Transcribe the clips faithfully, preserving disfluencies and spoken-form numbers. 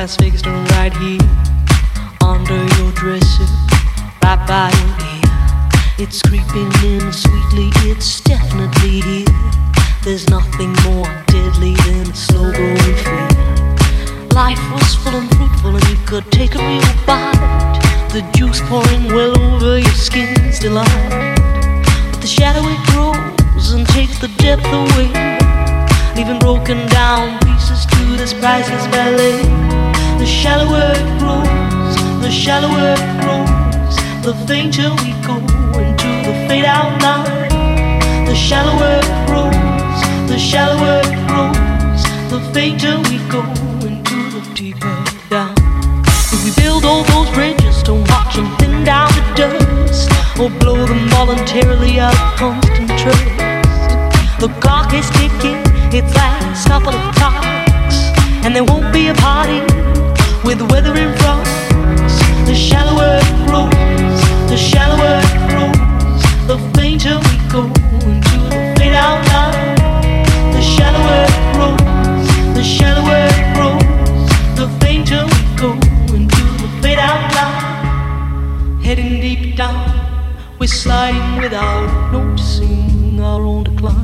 Las Vegas done right here, under your dresser, right by your ear. It's creeping in sweetly, it's definitely here. There's nothing more deadly than a slow growing fear. Life was full and fruitful and you could take a real bite. The juice pouring well over your skin's delight. But the shadow it grows and takes the depth away, leaving broken down pieces to this priceless ballet. The shallower it grows, the shallower it grows, the fainter we go into the fade out line. The shallower it grows, the shallower it grows, the fainter we go into the deeper down. If we build all those bridges, don't watch them thin down to dust, or blow them voluntarily out of constant trust. The clock is ticking, it's last couple of clocks, and there won't be a party with the weather in front. The shallower it grows, the shallower it grows, the fainter we go into the fade out line. The shallower it grows, the shallower it grows, the fainter we go into the fade out line. Heading deep down, we're sliding without noticing our own decline.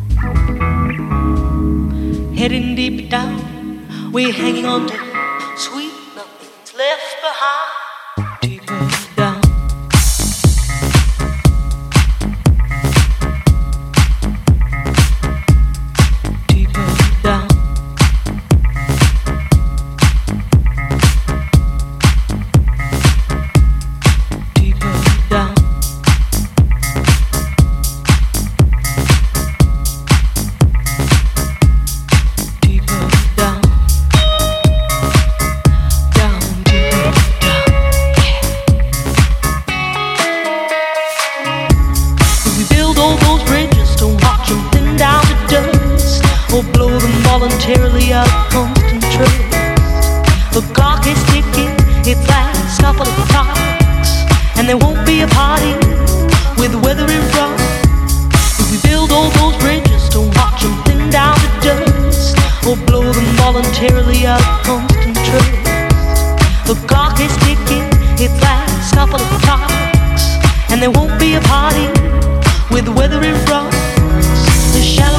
Heading deep down, we're hanging on to sweet nothing's left behind. Deeper down. Deeper down. Deeper down. Voluntarily out of constant trust. The clock is ticking, it's last couple of clocks, and there won't be a party with the weather in front. If we build all those bridges, don't watch them thin down to dust, or blow them voluntarily out of constant trust. The clock is ticking, it's last couple of clocks, and there won't be a party with the weather in front. The shallow